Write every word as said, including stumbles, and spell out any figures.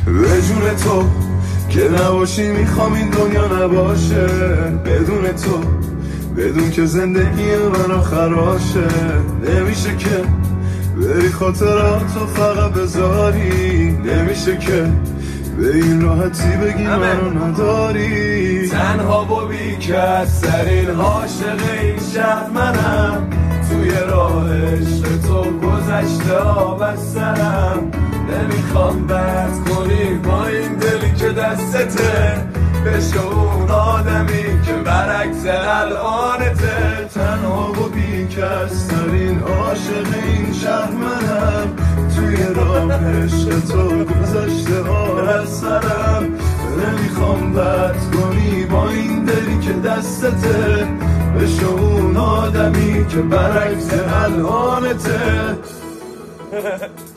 به جون تو که نباشی میخوام این دنیا نباشه، بدون تو بدون که زندگی من خراشه. نمیشه که بری خاطراتو فقط بذاری، نمیشه که به این راحتی بگی منو نداری. تنها و بیکس ترین عاشق این شهر منم، توی راه عشق تو گذشته ها بسترم. نمیخوام بد کنی با این دلی که دستته، بشه اون آدمی که برعکس الانته. تنها و بیکس ترین عاشق این شهر منم، توی راه عشق تو گذشته ها از سرم. نمیخوام بد کنی با این دلی که دستته، بشه اون آدمی که برعکس الانته.